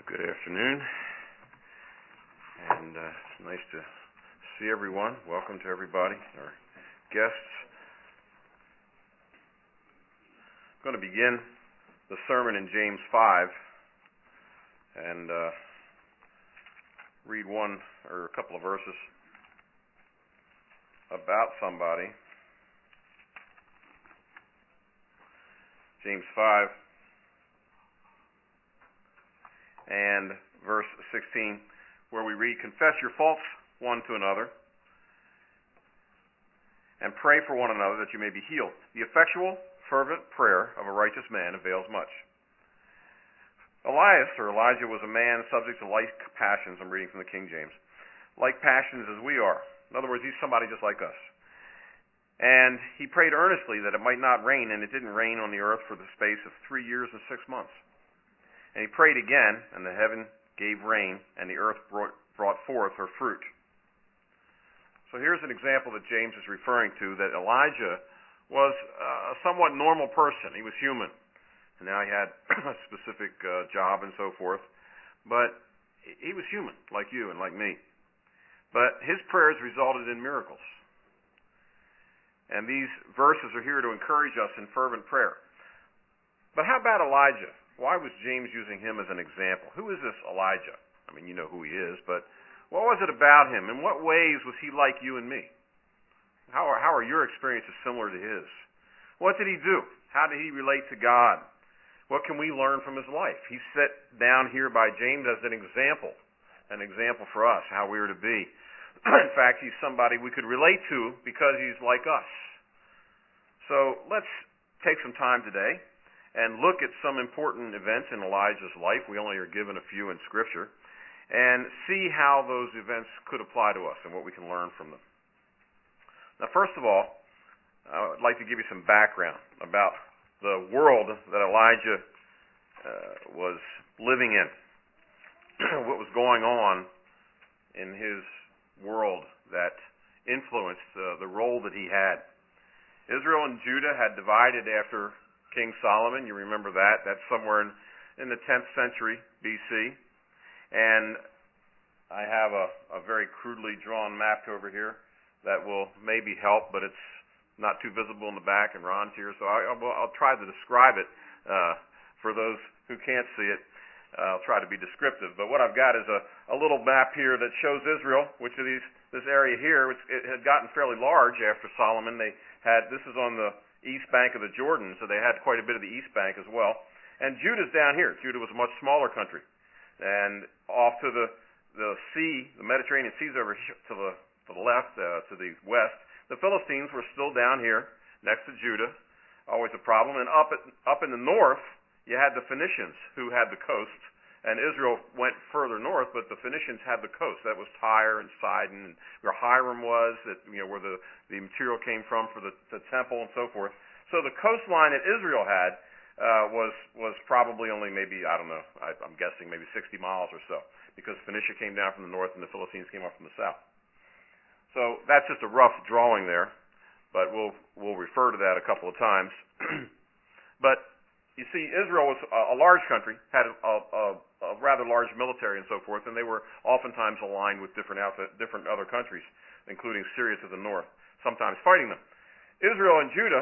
Good afternoon, and it's nice to see everyone. Welcome to everybody, our guests. I'm going to begin the sermon in James 5 and read one or a couple of verses about somebody. James 5 and verse 16, where we read, "Confess your faults one to another, and pray for one another that you may be healed. The effectual, fervent prayer of a righteous man avails much." Elias, or Elijah, was a man subject to like passions. I'm reading from the King James. Like passions as we are. In other words, he's somebody just like us. And he prayed earnestly that it might not rain, and it didn't rain on the earth for the space of 3 years and 6 months. And he prayed again, and the heaven gave rain, and the earth brought forth her fruit. So here's an example that James is referring to, that Elijah was a somewhat normal person. He was human. And now he had a specific job and so forth. But he was human, like you and like me. But his prayers resulted in miracles. And these verses are here to encourage us in fervent prayer. But how about Elijah? Why was James using him as an example? Who is this Elijah? I mean, you know who he is, but what was it about him? In what ways was he like you and me? How are your experiences similar to his? What did he do? How did he relate to God? What can we learn from his life? He's set down here by James as an example for us, how we are to be. In fact, he's somebody we could relate to because he's like us. So let's take some time today and look at some important events in Elijah's life. We only are given a few in Scripture. And see how those events could apply to us and what we can learn from them. Now, first of all, I would like to give you some background about the world that Elijah was living in. What was going on in his world that influenced the role that he had. Israel and Judah had divided after King Solomon. You remember that. That's somewhere in the 10th century BC. And I have a very crudely drawn map over here that will maybe help, but it's not too visible in the back, and Ron's here, so I'll try to describe it for those who can't see it. I'll try to be descriptive. But what I've got is a little map here that shows Israel, which are this area here. It had gotten fairly large after Solomon. This is on the east bank of the Jordan, so they had quite a bit of the east bank as well. And Judah's down here. Judah was a much smaller country. And off to the sea, the Mediterranean Sea's over to the left, to the west. The Philistines were still down here next to Judah, always a problem. And up in the north, you had the Phoenicians who had the coast, and Israel went further north, but the Phoenicians had the coast. That was Tyre and Sidon, and where Hiram was, where the material came from for the temple and so forth. So the coastline that Israel had was probably only maybe, I don't know, I'm guessing maybe 60 miles or so, because Phoenicia came down from the north and the Philistines came up from the south. So that's just a rough drawing there, but we'll refer to that a couple of times. But you see, Israel was a large country, had a rather large military and so forth, and they were oftentimes aligned with different other countries, including Syria to the north, sometimes fighting them. Israel and Judah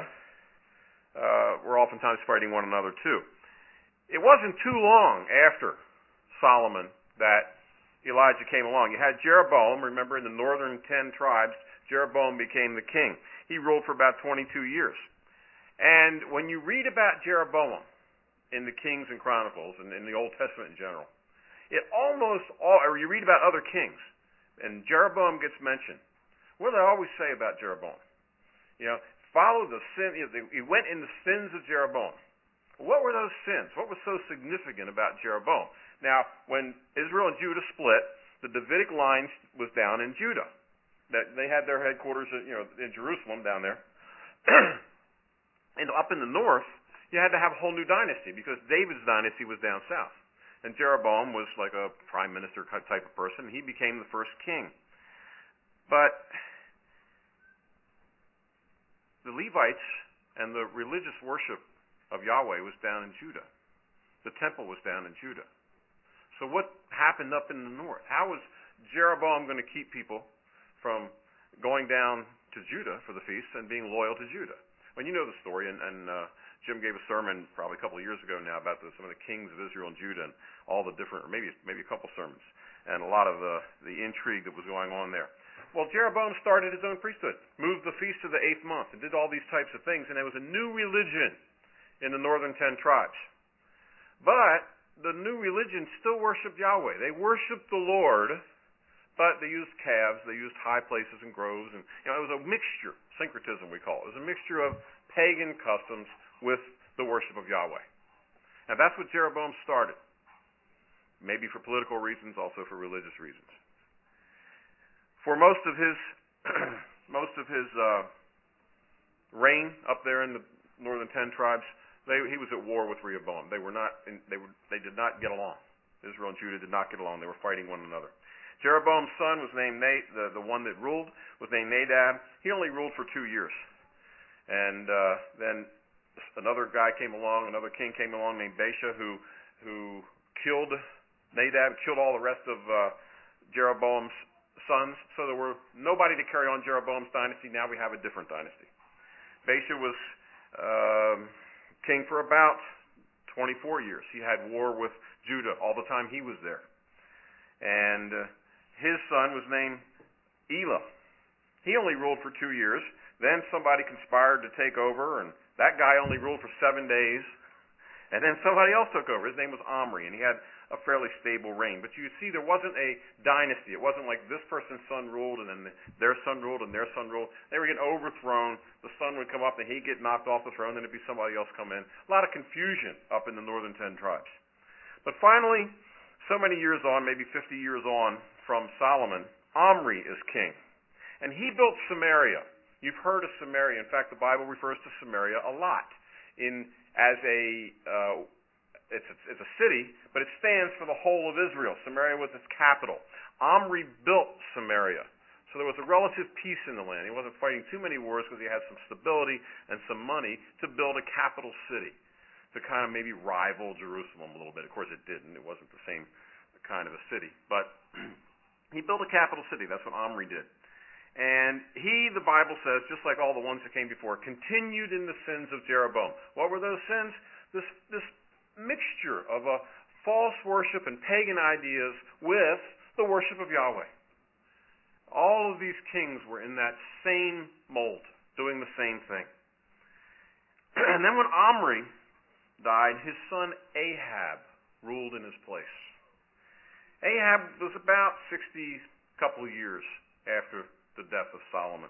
were oftentimes fighting one another too. It wasn't too long after Solomon that Elijah came along. You had Jeroboam, remember, in the northern 10 tribes, Jeroboam became the king. He ruled for about 22 years. And when you read about Jeroboam in the Kings and Chronicles and in the Old Testament in general, or you read about other kings, and Jeroboam gets mentioned. What do they always say about Jeroboam? Follow the sin. He went in the sins of Jeroboam. What were those sins? What was so significant about Jeroboam? Now, when Israel and Judah split, the Davidic line was down in Judah. They had their headquarters, in Jerusalem down there. And up in the north, you had to have a whole new dynasty because David's dynasty was down south. And Jeroboam was like a prime minister type of person. He became the first king. But the Levites and the religious worship of Yahweh was down in Judah. The temple was down in Judah. So what happened up in the north? How was Jeroboam going to keep people from going down to Judah for the feast and being loyal to Judah? Well, you know the story, and Jim gave a sermon probably a couple of years ago now about some of the kings of Israel and Judah and all the different, or maybe a couple sermons, and a lot of the intrigue that was going on there. Well, Jeroboam started his own priesthood, moved the feast to the 8th month, and did all these types of things, and there was a new religion in the northern 10 tribes. But the new religion still worshiped Yahweh. They worshiped the Lord, but they used calves, they used high places and groves, and it was a mixture, syncretism we call it. It was a mixture of pagan customs with the worship of Yahweh. And that's what Jeroboam started. Maybe for political reasons, also for religious reasons. For most of his reign up there in the northern 10 tribes, he was at war with Rehoboam. They did not get along. Israel and Judah did not get along. They were fighting one another. Jeroboam's son was named the one that ruled was named Nadab. He only ruled for 2 years, and then another guy came along, another king came along named Baasha, who killed Nadab, killed all the rest of Jeroboam's sons. So there were nobody to carry on Jeroboam's dynasty. Now we have a different dynasty. Baasha was king for about 24 years. He had war with Judah all the time he was there. And his son was named Elah. He only ruled for 2 years. Then somebody conspired to take over, and that guy only ruled for 7 days. And then somebody else took over. His name was Omri, and he had a fairly stable reign. But you see, there wasn't a dynasty. It wasn't like this person's son ruled, and then their son ruled, and their son ruled. They were getting overthrown. The son would come up, and he'd get knocked off the throne, then it'd be somebody else come in. A lot of confusion up in the northern 10 tribes. But finally, so many years on, maybe 50 years on from Solomon, Omri is king. And he built Samaria. You've heard of Samaria. In fact, the Bible refers to Samaria a lot it's a city, but it stands for the whole of Israel. Samaria was its capital. Omri built Samaria. So there was a relative peace in the land. He wasn't fighting too many wars because he had some stability and some money to build a capital city to kind of maybe rival Jerusalem a little bit. Of course it didn't. It wasn't the same kind of a city. But he built a capital city. That's what Omri did. And he, the Bible says, just like all the ones that came before, continued in the sins of Jeroboam. What were those sins? This mixture of a false worship and pagan ideas with the worship of Yahweh. All of these kings were in that same mold, doing the same thing. And then when Omri died, his son Ahab ruled in his place. Ahab was about 60 couple of years after the death of Solomon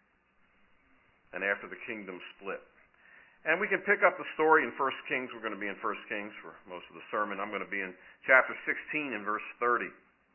and after the kingdom split. And we can pick up the story in 1 Kings. We're going to be in 1 Kings for most of the sermon. I'm going to be in chapter 16 and verse 30.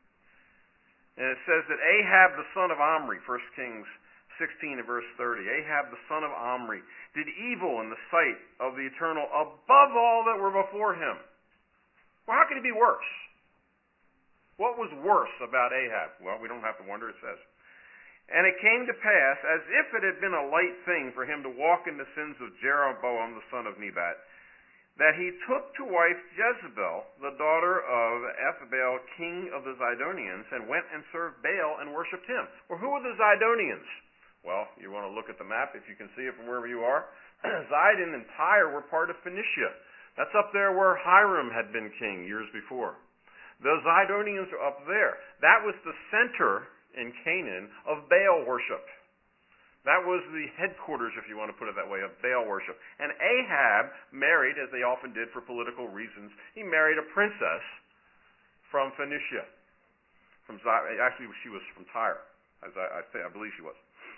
And it says that Ahab the son of Omri, 1 Kings 16 and verse 30, Ahab the son of Omri did evil in the sight of the Eternal above all that were before him. Well, how could he be worse? What was worse about Ahab? Well, we don't have to wonder, it says. And it came to pass, as if it had been a light thing for him to walk in the sins of Jeroboam the son of Nebat, that he took to wife Jezebel, the daughter of Ethbaal, king of the Zidonians, and went and served Baal and worshipped him. Well, who are the Zidonians? Well, you want to look at the map, if you can see it from wherever you are. Zidon and Tyre were part of Phoenicia. That's up there where Hiram had been king years before. The Zidonians are up there. That was the center in Canaan of Baal worship. That was the headquarters, if you want to put it that way, of Baal worship. And Ahab married, as they often did for political reasons, he married a princess from Phoenicia. Actually, she was from Tyre, as I believe she was.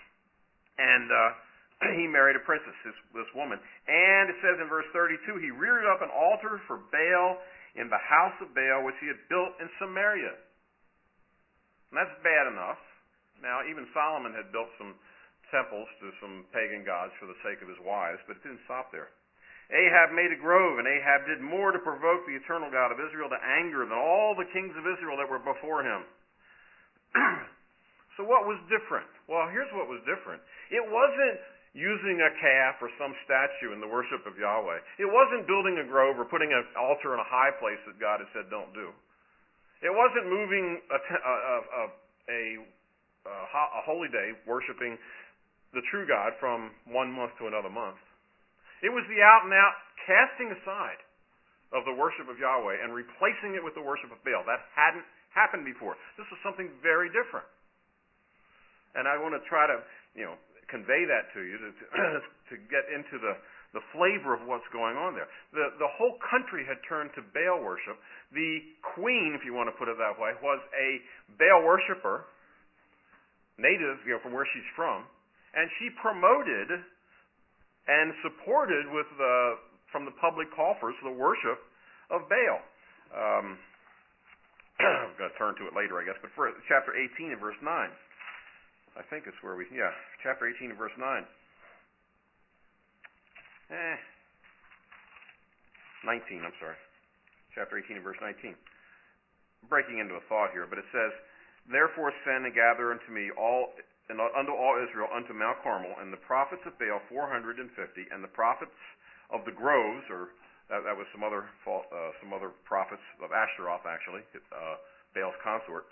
And he married a princess, this woman. And it says in verse 32, he reared up an altar for Baal in the house of Baal, which he had built in Samaria. And that's bad enough. Now, even Solomon had built some temples to some pagan gods for the sake of his wives, but it didn't stop there. Ahab made a grove, and Ahab did more to provoke the eternal God of Israel to anger than all the kings of Israel that were before him. So what was different? Well, here's what was different. It wasn't using a calf or some statue in the worship of Yahweh. It wasn't building a grove or putting an altar in a high place that God had said don't do. It wasn't moving a holy day, worshiping the true God from one month to another month. It was the out and out casting aside of the worship of Yahweh and replacing it with the worship of Baal. That hadn't happened before. This was something very different. And I want to try to, convey that to you to get into the flavor of what's going on there. The whole country had turned to Baal worship. The queen, if you want to put it that way, was a Baal worshiper, native, from where she's from, and she promoted and supported from the public coffers the worship of Baal. I'm going to turn to it later, I guess, but for chapter 18 and verse 9. I think it's where chapter 18 and verse 9. 19, I'm sorry. Chapter 18 and verse 19. I'm breaking into a thought here, but it says, "Therefore send and gather unto me unto all Israel unto Mount Carmel, and the prophets of Baal 450, and the prophets of the groves," or that was some other prophets of Ashtaroth, actually, Baal's consort.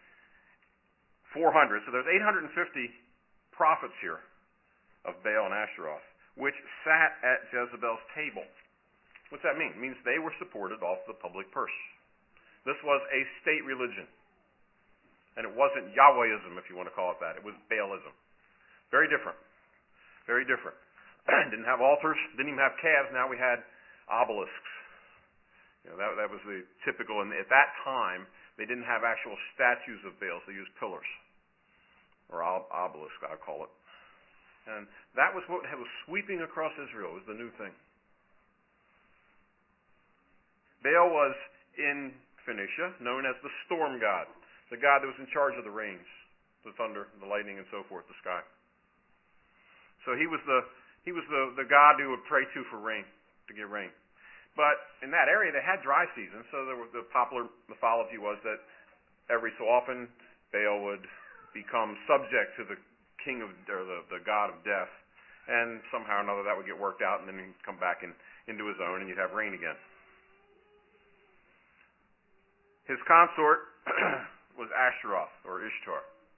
400. So there's 850 prophets here of Baal and Ashtaroth, which sat at Jezebel's table. What's that mean? It means they were supported off the public purse. This was a state religion. And it wasn't Yahwehism, if you want to call it that. It was Baalism. Very different. Very different. Didn't have altars, didn't even have calves. Now we had obelisks. That was the typical. And at that time, they didn't have actual statues of Baals. They used pillars. Or obelisks, I'll call it. And that was what was sweeping across Israel, was the new thing. Baal was in Phoenicia, known as the storm god. The god that was in charge of the rains, the thunder, the lightning, and so forth, the sky. So he was the god who would pray to for rain, to get rain. But in that area, they had dry seasons, so the popular mythology was that every so often Baal would become subject to the king of, or the god of death, and somehow or another that would get worked out, and then he'd come back into his own, and you'd have rain again. His consort was Ashtaroth, or Ishtar.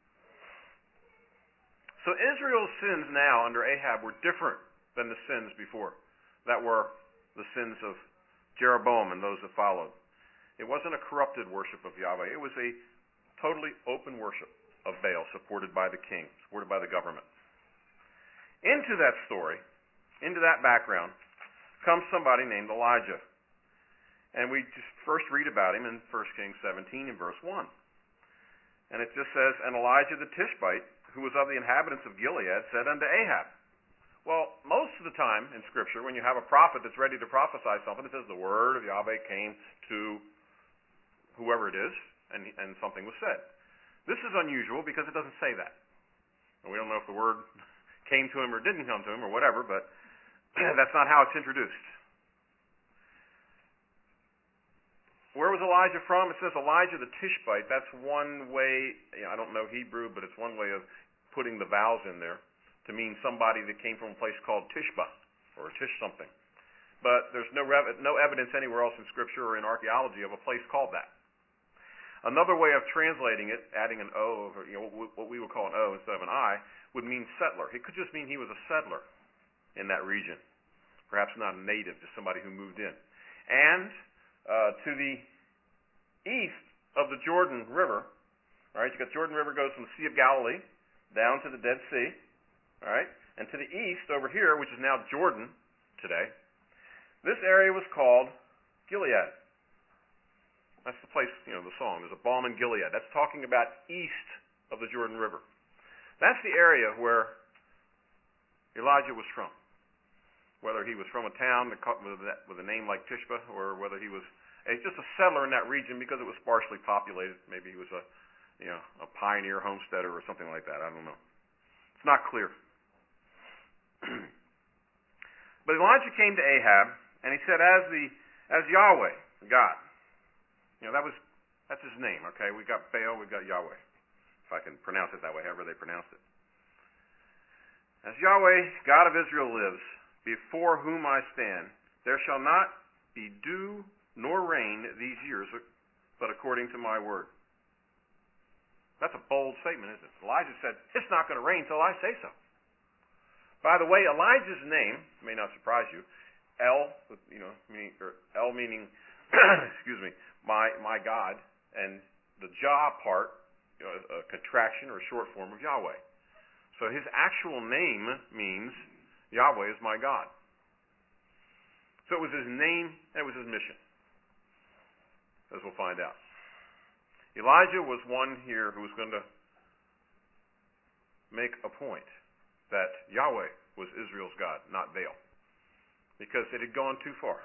So Israel's sins now under Ahab were different than the sins before, that were the sins of Jeroboam and those that followed. It wasn't a corrupted worship of Yahweh. It was a totally open worship of Baal, supported by the king, supported by the government. Into that story, into that background, comes somebody named Elijah. And we just first read about him in 1 Kings 17 in verse 1. And it just says, "And Elijah the Tishbite, who was of the inhabitants of Gilead, said unto Ahab." Well, most of the time in Scripture, when you have a prophet that's ready to prophesy something, it says the word of Yahweh came to whoever it is, and something was said. This is unusual because it doesn't say that. And we don't know if the word came to him or didn't come to him or whatever, but that's not how it's introduced. Where was Elijah from? It says Elijah the Tishbite. That's one way, I don't know Hebrew, but it's one way of putting the vowels in there to mean somebody that came from a place called Tishba, or Tish something. But there's no evidence anywhere else in Scripture or in archaeology of a place called that. Another way of translating it, adding an O, or what we would call an O instead of an I, would mean settler. It could just mean he was a settler in that region. Perhaps not a native, just somebody who moved in. And to the east of the Jordan River, all right, you got Jordan River goes from the Sea of Galilee down to the Dead Sea, all right, and to the east over here, which is now Jordan today, this area was called Gilead. That's the place, the song. There's a balm in Gilead. That's talking about east of the Jordan River. That's the area where Elijah was from. Whether he was from a town with a name like Tishba, or whether he was just a settler in that region because it was sparsely populated. Maybe he was a pioneer homesteader or something like that. I don't know. It's not clear. But Elijah came to Ahab, and he said, as Yahweh, God. That's his name, okay? We got Baal, we got Yahweh. If I can pronounce it that way, however they pronounce it. As Yahweh, God of Israel lives, before whom I stand, there shall not be dew nor rain these years but according to my word. That's a bold statement, isn't it? Elijah said, it's not going to rain till I say so. By the way, Elijah's name may not surprise you. El meaning, excuse me, my God, and the Jah part, a contraction or a short form of Yahweh. So his actual name means Yahweh is my God. So it was his name and it was his mission, as we'll find out. Elijah was one here who was going to make a point that Yahweh was Israel's God, not Baal, because it had gone too far.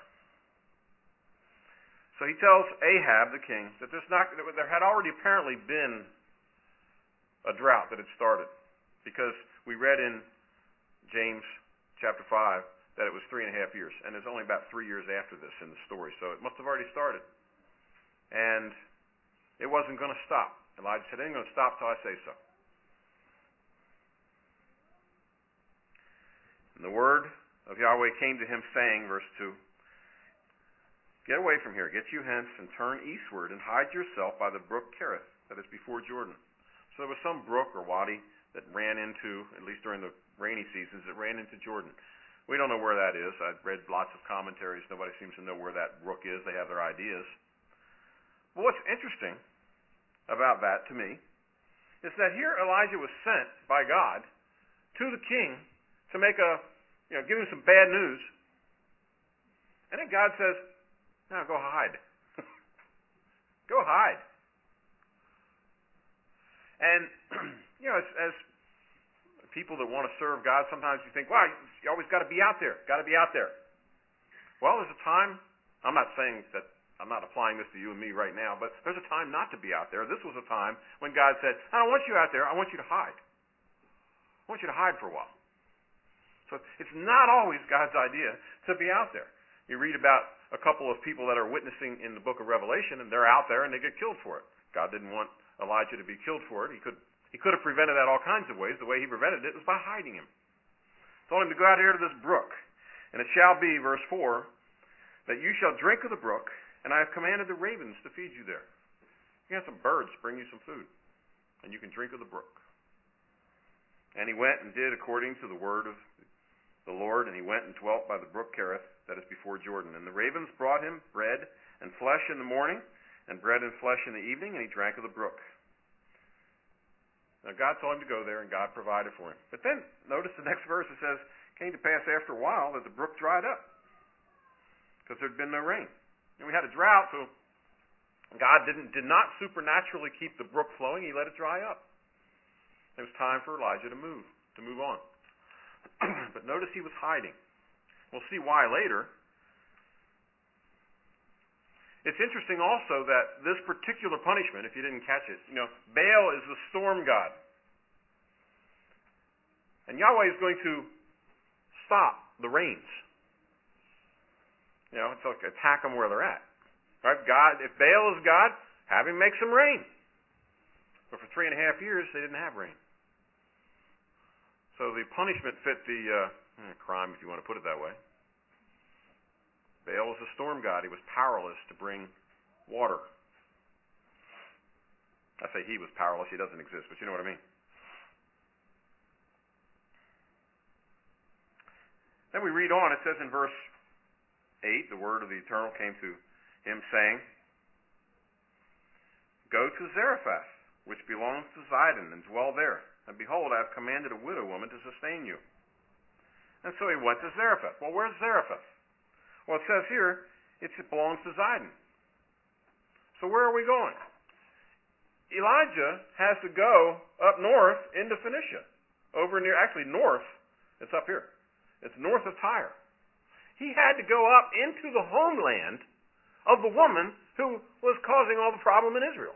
So he tells Ahab, the king, that there had already apparently been a drought that had started, because we read in James chapter 5 that it was 3.5 years, and it's only about 3 years after this in the story, so it must have already started. And it wasn't going to stop. Elijah said, it ain't going to stop till I say so. And the word of Yahweh came to him saying, verse 2, get away from here, get you hence, and turn eastward, and hide yourself by the brook Kerith, that is before Jordan. So there was some brook or wadi that ran into, at least during the rainy seasons, it ran into Jordan. We don't know where that is. I've read lots of commentaries. Nobody seems to know where that brook is. They have their ideas. But what's interesting about that to me is that here Elijah was sent by God to the king to make give him some bad news. And then God says, no, go hide. Go hide. And, as people that want to serve God, sometimes you think, well, you always got to be out there. Got to be out there. Well, there's a time, I'm not saying that, I'm not applying this to you and me right now, but there's a time not to be out there. This was a time when God said, I don't want you out there, I want you to hide. I want you to hide for a while. So it's not always God's idea to be out there. You read about a couple of people that are witnessing in the book of Revelation, and they're out there and they get killed for it. God didn't want Elijah to be killed for it. He could have prevented that all kinds of ways. The way he prevented it was by hiding him. Told him to go out here to this brook. And it shall be, verse 4, that you shall drink of the brook, and I have commanded the ravens to feed you there. You can have some birds bring you some food, and you can drink of the brook. And he went and did according to the word of the Lord, and he went and dwelt by the brook Kerith, that is before Jordan. And the ravens brought him bread and flesh in the morning, and bread and flesh in the evening, and he drank of the brook. Now God told him to go there, and God provided for him. But then, notice the next verse, it says, it came to pass after a while that the brook dried up, because there had been no rain. And we had a drought, so God did not supernaturally keep the brook flowing. He let it dry up. It was time for Elijah to move on. But notice he was hiding. We'll see why later. It's interesting also that this particular punishment, if you didn't catch it, Baal is the storm god. And Yahweh is going to stop the rains. It's like attack them where they're at. Right? God, if Baal is God, have him make some rain. But for 3.5 years, they didn't have rain. So the punishment fit the crime, if you want to put it that way. Baal was a storm god. He was powerless to bring water. I say he was powerless. He doesn't exist, but you know what I mean. Then we read on. It says in verse 8, the word of the Eternal came to him, saying, go to Zarephath, which belongs to Zidon, and dwell there. And behold, I have commanded a widow woman to sustain you. And so he went to Zarephath. Well, where's Zarephath? Well, it says here, it belongs to Zidon. So where are we going? Elijah has to go up north into Phoenicia. North, it's up here. It's north of Tyre. He had to go up into the homeland of the woman who was causing all the problem in Israel.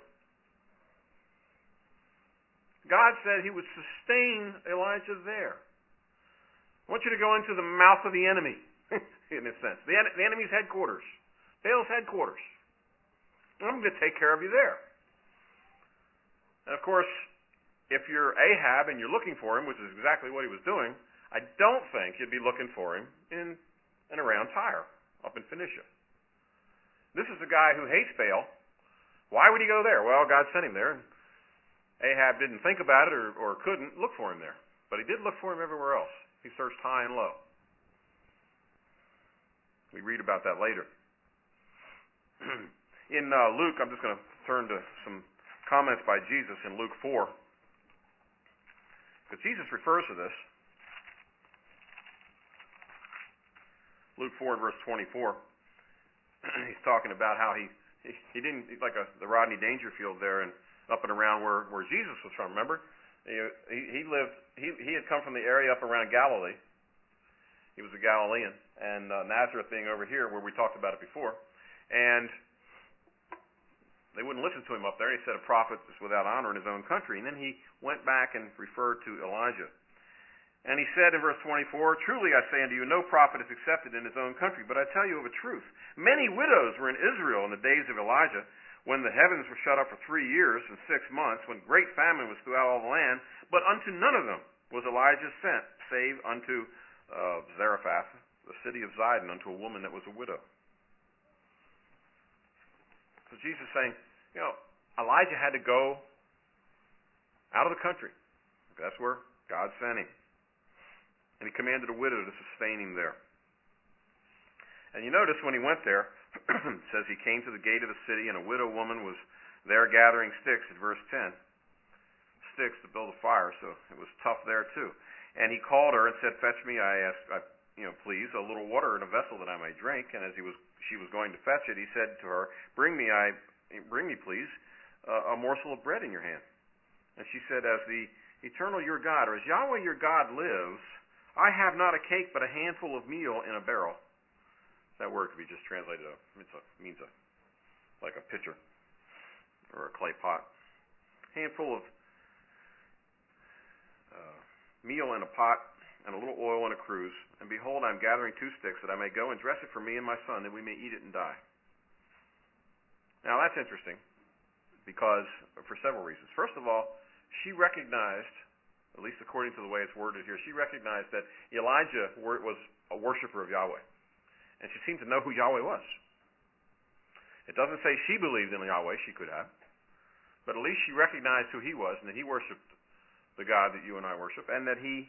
God said he would sustain Elijah there. I want you to go into the mouth of the enemy, in a sense. The enemy's headquarters. Baal's headquarters. I'm going to take care of you there. And of course, if you're Ahab and you're looking for him, which is exactly what he was doing, I don't think you'd be looking for him in and around Tyre, up in Phoenicia. This is a guy who hates Baal, Why would he go there? Well, God sent him there. And Ahab didn't think about it or couldn't look for him there. But he did look for him everywhere else. He searched high and low. We read about that later. In Luke, I'm just going to turn to some comments by Jesus in Luke 4. Because Jesus refers to this. Luke 4 verse 24. He's talking about how he didn't, like the Rodney Dangerfield there and up and around where Jesus was from, remember? He had come from the area up around Galilee. He was a Galilean. And Nazareth being over here where we talked about it before. And they wouldn't listen to him up there. He said a prophet is without honor in his own country. And then he went back and referred to Elijah. And he said in verse 24, "Truly I say unto you, no prophet is accepted in his own country. But I tell you of a truth, many widows were in Israel in the days of Elijah, when the heavens were shut up for 3 years and 6 months, when great famine was throughout all the land. But unto none of them was Elijah sent, save unto Zarephath, the city of Zidon, unto a woman that was a widow." So Jesus is saying, Elijah had to go out of the country. That's where God sent him. And he commanded a widow to sustain him there. And you notice when he went there, it says he came to the gate of the city, and a widow woman was there gathering sticks at verse 10. Sticks to build a fire, so it was tough there too. And he called her and said, "Fetch me, please, a little water in a vessel that I may drink." And as she was going to fetch it, he said to her, Bring me, please, a morsel of bread in your hand." And she said, "As the eternal your God, or as Yahweh your God lives, I have not a cake but a handful of meal in a barrel." That word could be just translated, means like a pitcher or a clay pot. Handful of meal in a pot and a little oil in a cruse. And behold, I am gathering 2 sticks that I may go and dress it for me and my son, that we may eat it and die. Now that's interesting because for several reasons. First of all, she recognized, at least according to the way it's worded here, she recognized that Elijah was a worshiper of Yahweh. And she seemed to know who Yahweh was. It doesn't say she believed in Yahweh, she could have. But at least she recognized who he was and that he worshipped the God that you and I worship, and that and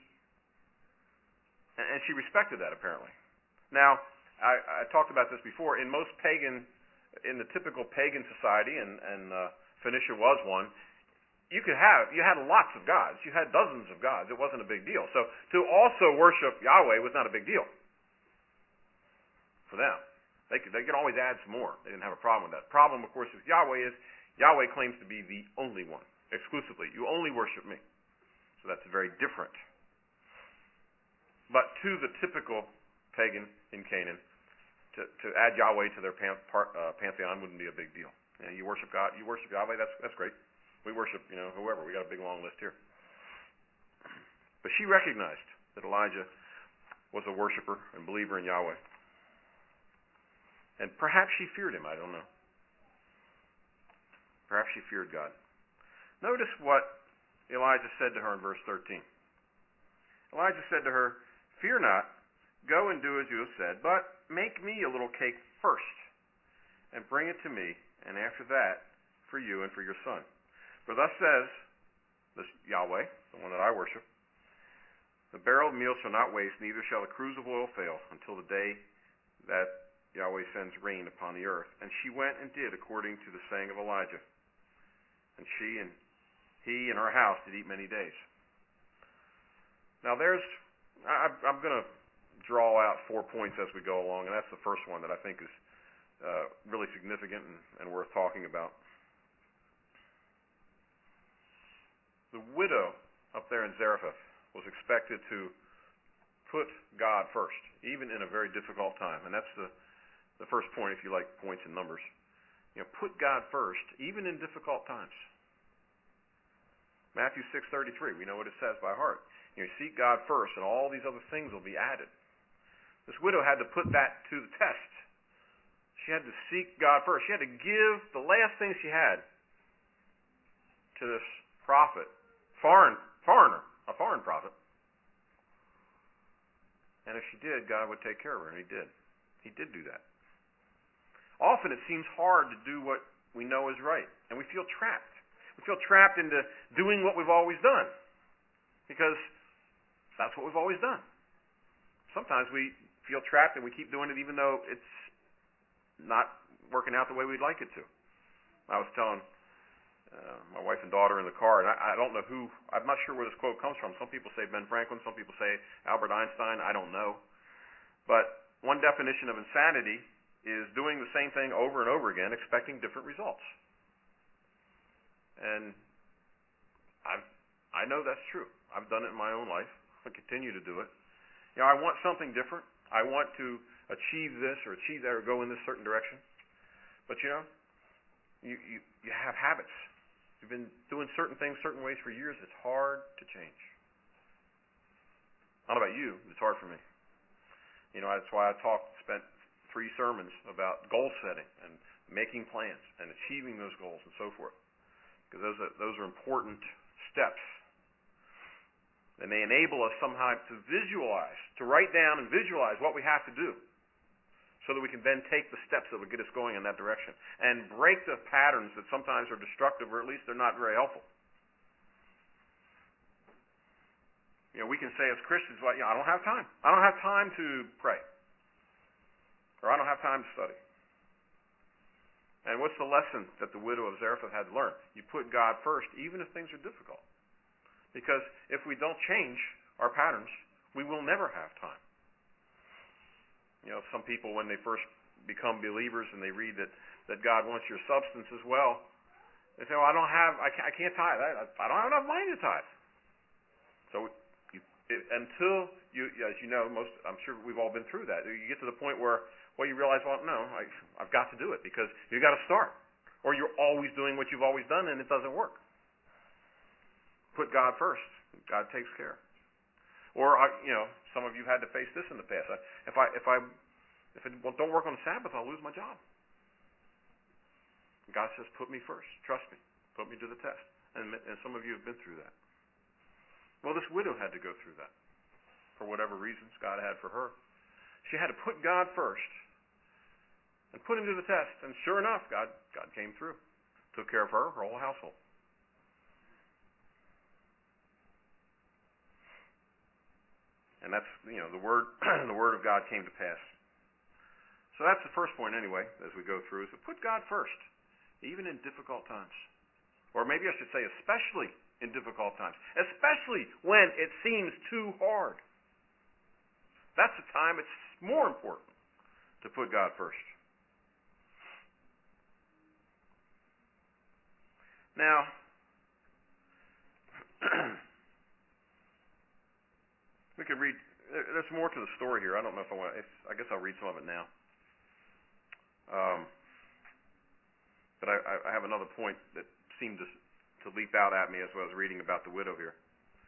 she respected that apparently. Now, I talked about this before. In the typical pagan society, and Phoenicia was one, you had lots of gods. You had dozens of gods. It wasn't a big deal. So to also worship Yahweh was not a big deal for them. They could always add some more. They didn't have a problem with that. Problem, of course, with Yahweh is Yahweh claims to be the only one, exclusively. You only worship me. So that's very different. But to the typical pagan in Canaan, to add Yahweh to their pantheon wouldn't be a big deal. You worship God, you worship Yahweh, that's great. We worship, whoever. We got a big long list here. But she recognized that Elijah was a worshiper and believer in Yahweh. And perhaps she feared him, I don't know. Perhaps she feared God. Notice what Elijah said to her in verse 13. Elijah said to her, "Fear not, go and do as you have said, but make me a little cake first, and bring it to me, and after that for you and for your son. For thus says this Yahweh, the one that I worship, the barrel of meal shall not waste, neither shall the cruse of oil fail, until the day that Yahweh sends rain upon the earth." And she went and did according to the saying of Elijah. And she and he and her house did eat many days. Now I'm going to draw out 4 points as we go along, and that's the first one that I think is really significant and worth talking about. The widow up there in Zarephath was expected to put God first, even in a very difficult time. And that's the first point, if you like points and numbers. Put God first, even in difficult times. Matthew 6:33, we know what it says by heart. Seek God first, and all these other things will be added. This widow had to put that to the test. She had to seek God first. She had to give the last thing she had to this prophet, a foreign prophet. And if she did, God would take care of her, and he did. He did do that. Often it seems hard to do what we know is right. And we feel trapped. We feel trapped into doing what we've always done because that's what we've always done. Sometimes we feel trapped and we keep doing it even though it's not working out the way we'd like it to. I was telling my wife and daughter in the car, and I don't know who, I'm not sure where this quote comes from. Some people say Ben Franklin, some people say Albert Einstein, I don't know. But one definition of insanity is doing the same thing over and over again, expecting different results. And I know that's true. I've done it in my own life. I continue to do it. You know, I want something different. I want to achieve this or achieve that or go in this certain direction. But you know, you have habits. You've been doing certain things certain ways for years. It's hard to change. I don't know about you, but it's hard for me. You know, that's why I spent 3 sermons about goal setting and making plans and achieving those goals and so forth. Because those are important steps. And they enable us somehow to visualize, to write down and visualize what we have to do so that we can then take the steps that will get us going in that direction and break the patterns that sometimes are destructive or at least they're not very helpful. You know, we can say as Christians, well, you know, I don't have time. I don't have time to pray. Or I don't have time to study. And what's the lesson that the widow of Zarephath had to learn? You put God first, even if things are difficult. Because if we don't change our patterns, we will never have time. You know, some people, when they first become believers and they read that God wants your substance as well, they say, well, I can't tithe. I don't have enough money to tithe. So until you, as you know, I'm sure we've all been through that. You get to the point where, well, you realize, well, no, I've got to do it because you've got to start. Or you're always doing what you've always done and it doesn't work. Put God first. God takes care. Or, you know, some of you had to face this in the past. If I don't work on the Sabbath, I'll lose my job. God says, put me first. Trust me. Put me to the test. And some of you have been through that. Well, this widow had to go through that for whatever reasons God had for her. She had to put God first and put him to the test. And sure enough, God came through. Took care of her whole household. And that's, you know, the word of God came to pass. So that's the first point anyway, as we go through, is to put God first, even in difficult times. Or maybe I should say especially in difficult times. Especially when it seems too hard. That's the time it's more important to put God first. Now, we could read, there's more to the story here. I don't know if I guess I'll read some of it now. But I have another point that seemed to leap out at me as I was reading about the widow here.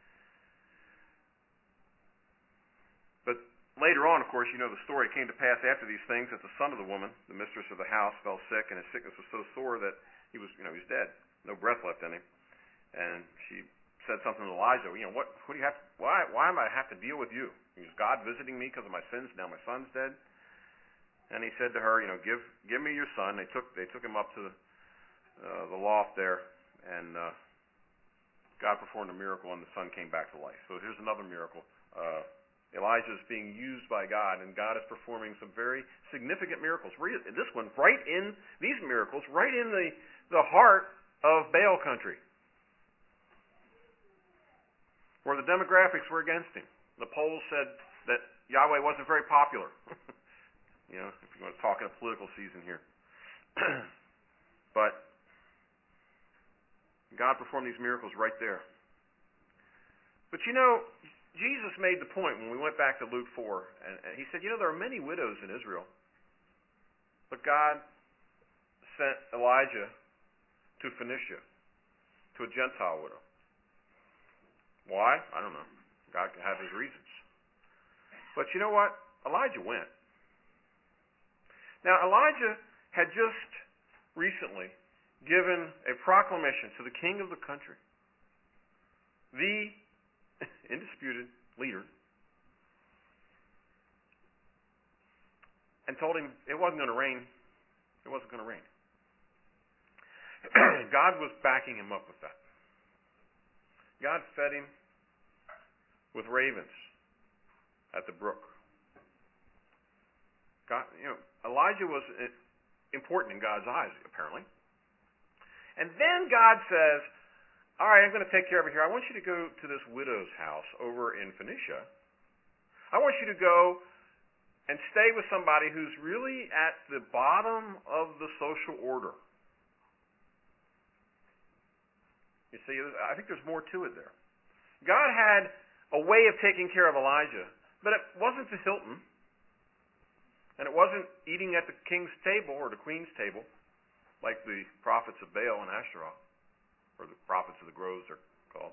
But later on, of course, you know the story. It came to pass after these things that the son of the woman, the mistress of the house, fell sick, and his sickness was so sore that he was dead. No breath left in him. And she said something to Elijah. You know, what do you have? Why am I have to deal with you? Is God visiting me because of my sins? Now my son's dead. And he said to her, you know, give me your son. They took him up to the loft there, and God performed a miracle, and the son came back to life. So here's another miracle. Elijah is being used by God, and God is performing some very significant miracles. This one, these miracles, right in the heart of Baal country, where the demographics were against him. The polls said that Yahweh wasn't very popular. You know, if you want to talk in a political season here. But God performed these miracles right there. But you know, Jesus made the point when we went back to Luke 4, and he said, you know, there are many widows in Israel, but God sent Elijah to Phoenicia, to a Gentile widow. Why? I don't know. God could have his reasons. But you know what? Elijah went. Now, Elijah had just recently given a proclamation to the king of the country, the indisputed leader, and told him it wasn't going to rain. It wasn't going to rain. God was backing him up with that. God fed him with ravens at the brook. God, Elijah was important in God's eyes, apparently. And then God says, all right, I'm going to take care of it here. I want you to go to this widow's house over in Phoenicia. I want you to go and stay with somebody who's really at the bottom of the social order. You see, I think there's more to it there. God had a way of taking care of Elijah, but it wasn't the Hilton, and it wasn't eating at the king's table or the queen's table, like the prophets of Baal and Asherah, or the prophets of the groves are called.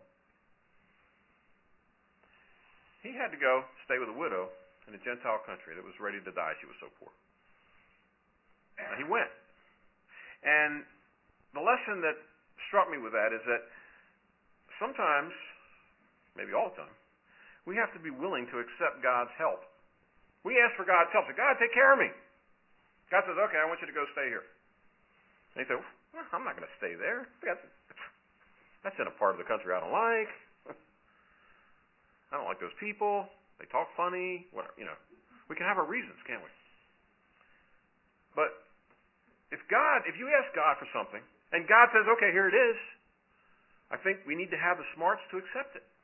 He had to go stay with a widow in a Gentile country that was ready to die. She was so poor. And he went. And the lesson that struck me with that is that sometimes, maybe all the time, we have to be willing to accept God's help. We ask for God's help. Say, God, take care of me. God says, okay, I want you to go stay here. And you say, well, I'm not going to stay there. That's in a part of the country I don't like. I don't like those people. They talk funny. Whatever, we can have our reasons, can't we? But if you ask God for something, and God says, okay, here it is, I think we need to have the smarts to accept it.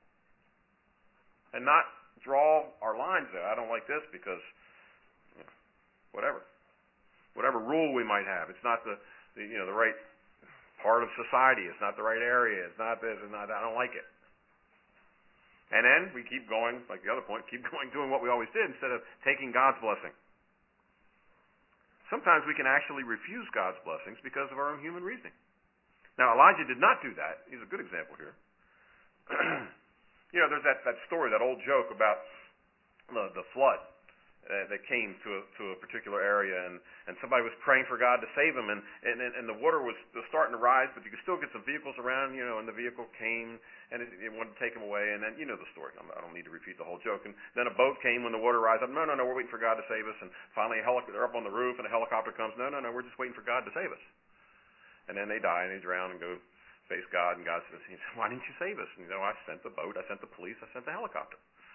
And not draw our lines there. I don't like this because, whatever. Whatever rule we might have. It's not the right part of society. It's not the right area. It's not this. It's not that. I don't like it. And then we keep going, like the other point, keep going doing what we always did instead of taking God's blessing. Sometimes we can actually refuse God's blessings because of our own human reasoning. Now, Elijah did not do that. He's a good example here. There's that story, that old joke about the flood that came to a particular area, and somebody was praying for God to save them, and the water was starting to rise, but you could still get some vehicles around, and the vehicle came, and it wanted to take them away, and then you know the story. I don't need to repeat the whole joke. And then a boat came when the water rised up. No, we're waiting for God to save us. And finally, they're up on the roof, and a helicopter comes. No, we're just waiting for God to save us. And then they die, and they drown, and go face God, and God says, why didn't you save us? And I sent the boat, I sent the police, I sent the helicopter.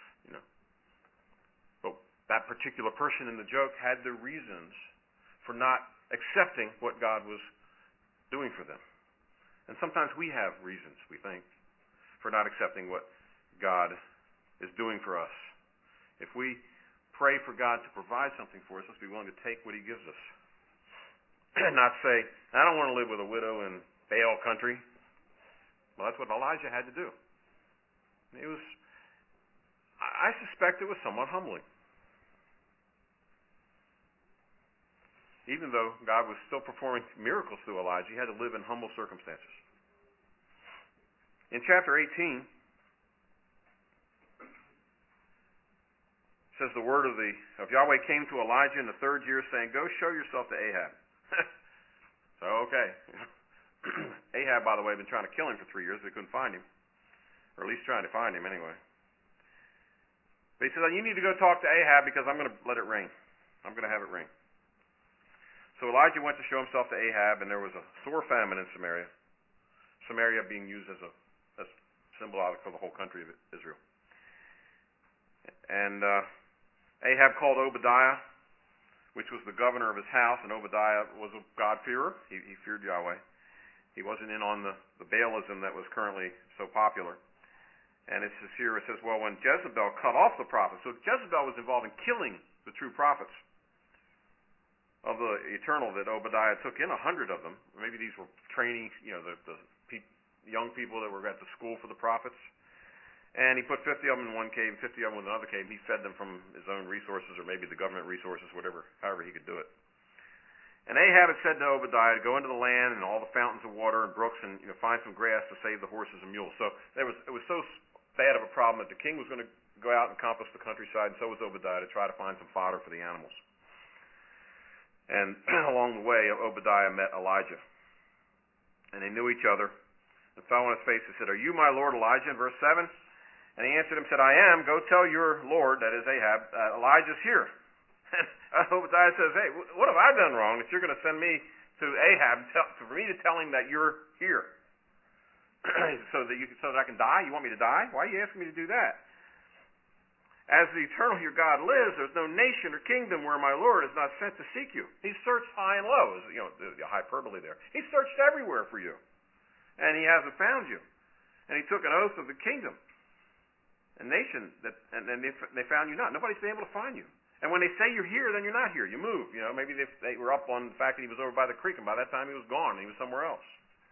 But that particular person in the joke had their reasons for not accepting what God was doing for them. And sometimes we have reasons, we think, for not accepting what God is doing for us. If we pray for God to provide something for us, let's be willing to take what He gives us. Not say, I don't want to live with a widow in Baal country. Well, that's what Elijah had to do. I suspect it was somewhat humbling. Even though God was still performing miracles through Elijah, he had to live in humble circumstances. In chapter 18, it says the word of Yahweh came to Elijah in the third year, saying, go show yourself to Ahab. So, okay. Ahab, by the way, had been trying to kill him for 3 years. They couldn't find him. Or at least trying to find him anyway. But he said, you need to go talk to Ahab because I'm going to let it rain. I'm going to have it rain. So Elijah went to show himself to Ahab, and there was a sore famine in Samaria. Samaria being used as symbolic for the whole country of Israel. And Ahab called Obadiah, which was the governor of his house, and Obadiah was a God-fearer. He feared Yahweh. He wasn't in on the Baalism that was currently so popular. And it says here, it says, well, when Jezebel cut off the prophets, so Jezebel was involved in killing the true prophets of the eternal that Obadiah took in 100 of them. Maybe these were training, the young people that were at the school for the prophets. And he put 50 of them in one cave, 50 of them in another cave. He fed them from his own resources, or maybe the government resources, however he could do it. And Ahab had said to Obadiah to go into the land and all the fountains of water and brooks and find some grass to save the horses and mules. So it was so bad of a problem that the king was going to go out and compass the countryside, and so was Obadiah, to try to find some fodder for the animals. And along the way, Obadiah met Elijah. And they knew each other. And fell on his face and said, are you my lord Elijah? In verse 7. And he answered him, said, I am. Go tell your lord, that is Ahab, Elijah's here. And Obadiah says, hey, what have I done wrong that you're going to send me to to Ahab for me to tell him that you're here, so that I can die? You want me to die? Why are you asking me to do that? As the eternal your God lives, there's no nation or kingdom where my Lord is not sent to seek you. He searched high and low, the hyperbole there. He searched everywhere for you, and he hasn't found you. And he took an oath of the kingdom and nation and they found you not. Nobody's been able to find you. And when they say you're here, then you're not here. You move. Maybe they were up on the fact that he was over by the creek, and by that time he was gone. And he was somewhere else.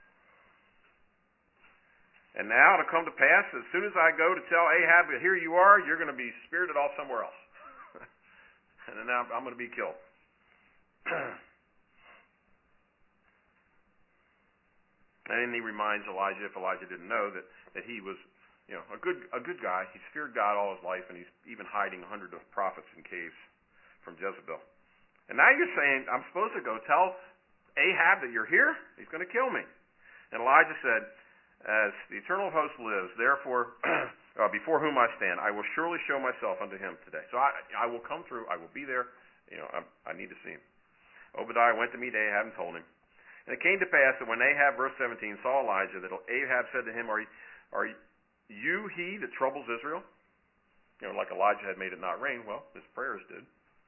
And now to come to pass, as soon as I go to tell Ahab, here you are, you're going to be spirited off somewhere else. And then I'm going to be killed. And then he reminds Elijah, if Elijah didn't know, that he was a good guy. He's feared God all his life, and he's even hiding 100 of prophets in caves from Jezebel. And now you're saying, I'm supposed to go tell Ahab that you're here? He's going to kill me. And Elijah said, as the eternal host lives, therefore, before whom I stand, I will surely show myself unto him today. So I will come through. I will be there. I need to see him. Obadiah went to meet Ahab and told him. And it came to pass that when Ahab, verse 17, saw Elijah, that Ahab said to him, Are you he that troubles Israel? Like Elijah had made it not rain. Well, his prayers did.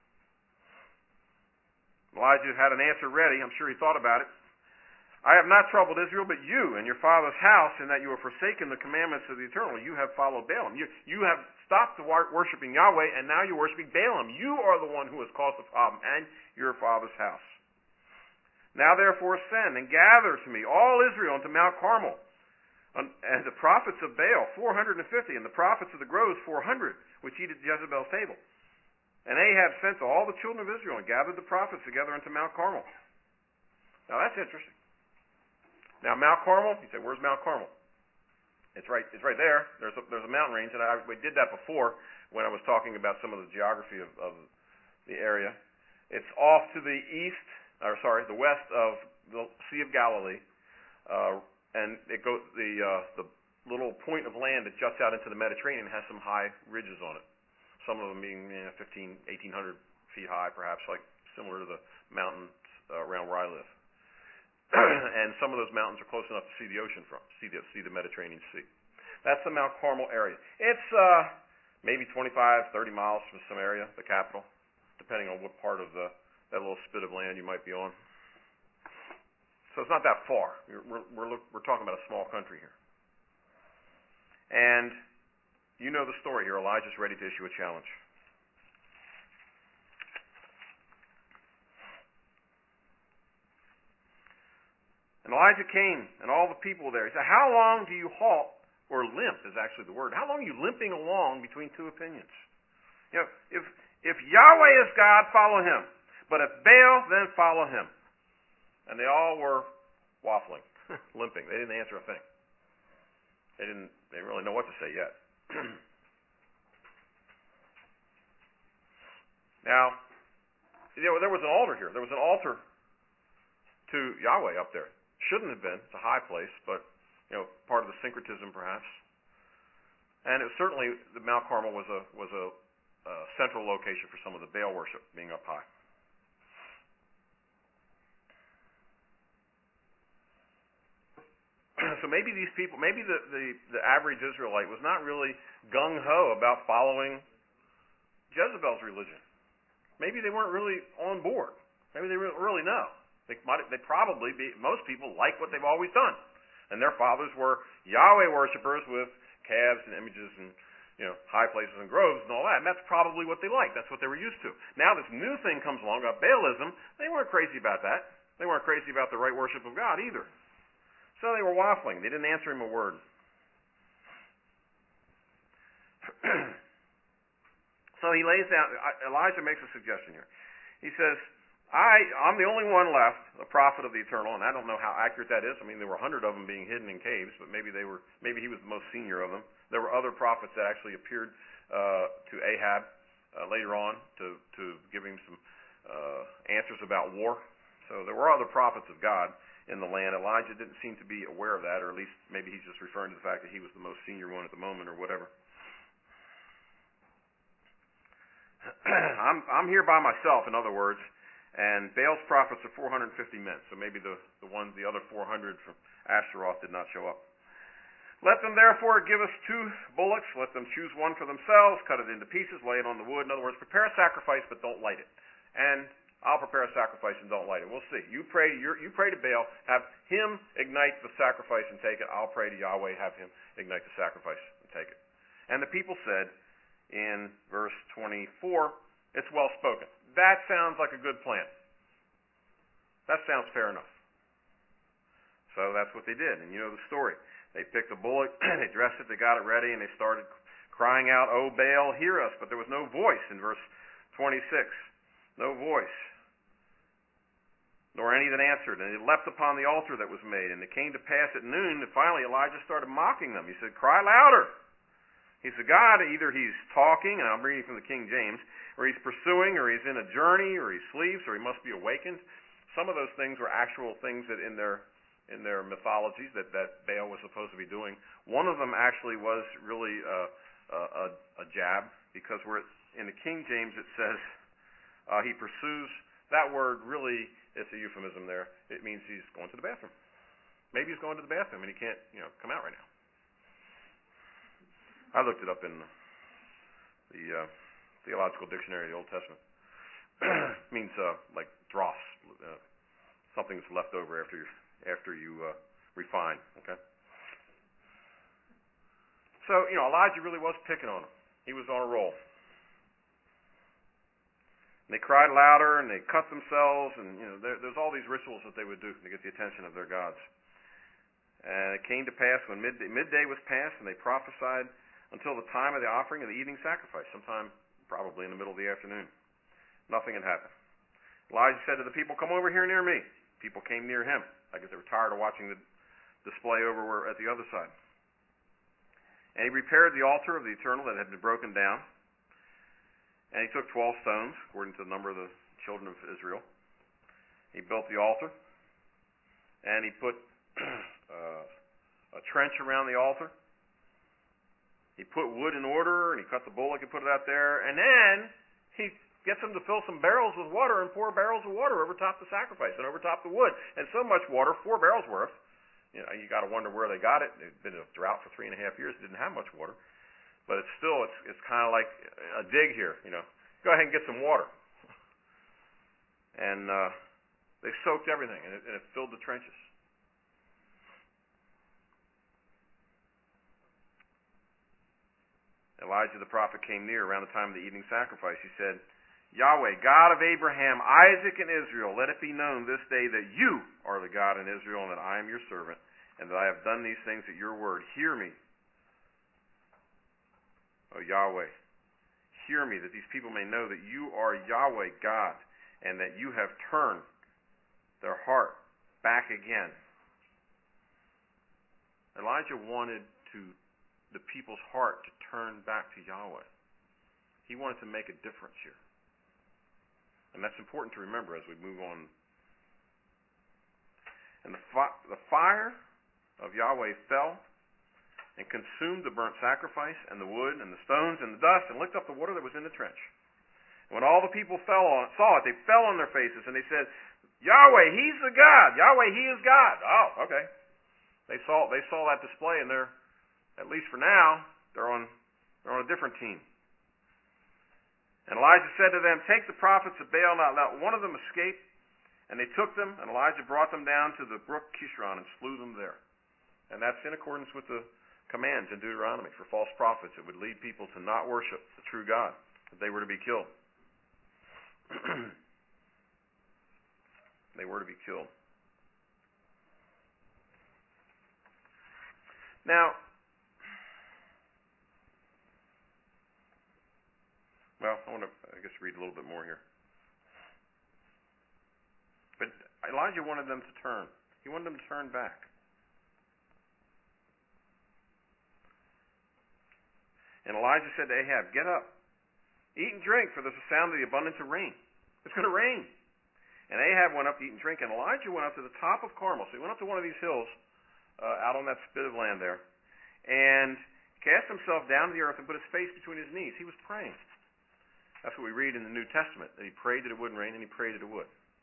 Elijah had an answer ready. I'm sure he thought about it. I have not troubled Israel, but you and your father's house, in that you have forsaken the commandments of the Eternal. You have followed Baalim. You have stopped worshiping Yahweh, and now you're worshiping Baalim. You are the one who has caused the problem, and your father's house. Now therefore send and gather to me all Israel unto Mount Carmel, and the prophets of Baal 450, and the prophets of the groves 400, which eat at Jezebel's table. And Ahab sent to all the children of Israel and gathered the prophets together unto Mount Carmel. Now that's interesting. Now Mount Carmel, you say, where's Mount Carmel? It's right there. There's a mountain range, and we did that before when I was talking about some of the geography of the area. It's off to the the west of the Sea of Galilee, and it goes the little point of land that juts out into the Mediterranean has some high ridges on it. Some of them being 1,800 feet high, perhaps, like similar to the mountains around where I live. And some of those mountains are close enough to see the ocean from, see the Mediterranean Sea. That's the Mount Carmel area. It's maybe 25, 30 miles from some area, the capital, depending on what part of that little spit of land you might be on. So it's not that far. We're talking about a small country here. And you know the story here. Elijah's ready to issue a challenge. And Elijah came, and all the people there. He said, how long do you halt, or limp is actually the word. How long are you limping along between two opinions? If Yahweh is God, follow him. But if Baal, then follow him. And they all were waffling, limping. They didn't answer a thing. They didn't really know what to say yet. Now, there was an altar here. There was an altar to Yahweh up there. Shouldn't have been. It's a high place, but part of the syncretism perhaps. And it certainly the Mount Carmel was a central location for some of the Baal worship, being up high. So maybe these people, maybe the average Israelite was not really gung-ho about following Jezebel's religion. Maybe they weren't really on board. Maybe they really know. They probably be, most people like what they've always done. And their fathers were Yahweh worshipers with calves and images and high places and groves and all that. And that's probably what they liked. That's what they were used to. Now this new thing comes along about Baalism. They weren't crazy about that. They weren't crazy about the right worship of God either. So they were waffling. They didn't answer him a word. So he lays down, Elijah makes a suggestion here. He says, I'm the only one left, the prophet of the Eternal, and I don't know how accurate that is. I mean, there were 100 of them being hidden in caves, but maybe he was the most senior of them. There were other prophets that actually appeared to Ahab later on to give him some answers about war. So there were other prophets of God in the land. Elijah didn't seem to be aware of that, or at least maybe he's just referring to the fact that he was the most senior one at the moment or whatever. I'm here by myself, in other words, And Baal's prophets are 450 men, so maybe the other 400 from Ashtaroth did not show up. Let them therefore give us 2 bullocks. Let them choose one for themselves, cut it into pieces, lay it on the wood. In other words, prepare a sacrifice, but don't light it. And I'll prepare a sacrifice and don't light it. We'll see. You pray to Baal, have him ignite the sacrifice and take it. I'll pray to Yahweh, have him ignite the sacrifice and take it. And the people said in verse 24, it's well spoken. That sounds like a good plan. That sounds fair enough. So that's what they did. And you know the story. They picked a bullock, they dressed it, they got it ready, and they started crying out, "O Baal, hear us." But there was no voice in verse 26. No voice. Nor any that answered. And they leapt upon the altar that was made. And it came to pass at noon that finally Elijah started mocking them. He said, "Cry louder." He's a God, either he's talking, and I'm reading from the King James, or he's pursuing, or he's in a journey, or he sleeps, or he must be awakened. Some of those things were actual things that in their mythologies that Baal was supposed to be doing. One of them actually was really a jab, because in the King James it says he pursues. That word really, it's a euphemism there. It means he's going to the bathroom. Maybe he's going to the bathroom and he can't come out right now. I looked it up in the Theological Dictionary of the Old Testament. It means like dross, something that's left over after you refine. Okay. So Elijah really was picking on him. He was on a roll. And they cried louder and they cut themselves, and there's all these rituals that they would do to get the attention of their gods. And it came to pass when midday was past, and they prophesied until the time of the offering of the evening sacrifice, sometime probably in the middle of the afternoon. Nothing had happened. Elijah said to the people, "Come over here near me." People came near him. I guess they were tired of watching the display over at the other side. And he repaired the altar of the eternal that had been broken down. And he took 12 stones, according to the number of the children of Israel. He built the altar. And he put a trench around the altar. He put wood in order, and he cut the bullock and put it out there. And then he gets them to fill some barrels with water and pour barrels of water over top the sacrifice and over top the wood. And so much water, 4 barrels worth. You got to wonder where they got it. It's been a drought for 3.5 years. It didn't have much water. But it's still, it's kind of like a dig here, Go ahead and get some water. And they soaked everything, and it filled the trenches. Elijah the prophet came near around the time of the evening sacrifice. He said, "Yahweh, God of Abraham, Isaac, and Israel, let it be known this day that you are the God in Israel, and that I am your servant, and that I have done these things at your word. Hear me, O Yahweh. Hear me, that these people may know that you are Yahweh God, and that you have turned their heart back again." Elijah wanted the people's heart to turn back to Yahweh. He wanted to make a difference here. And that's important to remember as we move on. And the fire of Yahweh fell and consumed the burnt sacrifice and the wood and the stones and the dust and licked up the water that was in the trench. And when all the people saw it, they fell on their faces and they said, "Yahweh, He's the God. Yahweh, He is God." Oh, okay. They saw that display, and they're, at least for now, they're on a different team. And Elijah said to them, "Take the prophets of Baal, not let one of them escape." And they took them, and Elijah brought them down to the brook Kishron and slew them there. And that's in accordance with the commands in Deuteronomy for false prophets. It would lead people to not worship the true God, that they were to be killed. They were to be killed. Now, I want to, read a little bit more here. But Elijah wanted them to turn. He wanted them to turn back. And Elijah said to Ahab, "Get up, eat and drink, for there's a sound of the abundance of rain." It's going to rain. And Ahab went up to eat and drink, and Elijah went up to the top of Carmel. So he went up to one of these hills out on that spit of land there, and cast himself down to the earth and put his face between his knees. He was praying. That's what we read in the New Testament, that he prayed that it wouldn't rain, and he prayed that it would.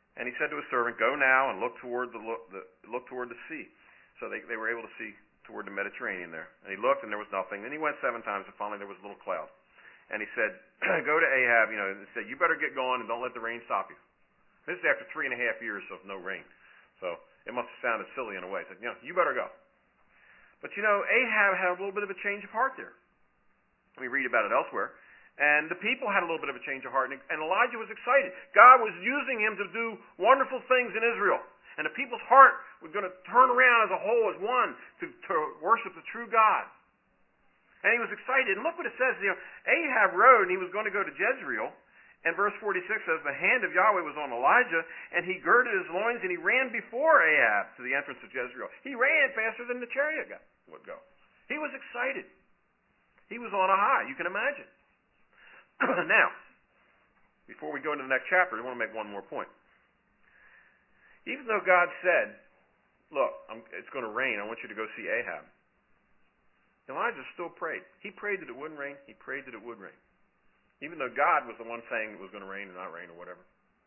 And he said to his servant, "Go now and look toward the sea." So they were able to see toward the Mediterranean there. And he looked, and there was nothing. Then he went 7 times, and finally there was a little cloud. And he said, "Go to Ahab, and said, you better get going and don't let the rain stop you." This is after 3.5 years of no rain. So it must have sounded silly in a way. He said, "You better go." But Ahab had a little bit of a change of heart there. We read about it elsewhere. And the people had a little bit of a change of heart, and Elijah was excited. God was using him to do wonderful things in Israel. And the people's heart was going to turn around as a whole, as one, to worship the true God. And he was excited. And look what it says. Ahab rode, and he was going to go to Jezreel. And verse 46 says, "The hand of Yahweh was on Elijah, and he girded his loins, and he ran before Ahab to the entrance of Jezreel." He ran faster than the chariot would go. He was excited. He was on a high, you can imagine. Now, before we go into the next chapter, I want to make one more point. Even though God said, "Look, it's going to rain, I want you to go see Ahab," Elijah still prayed. He prayed that it wouldn't rain. He prayed that it would rain. Even though God was the one saying it was going to rain or not rain or whatever.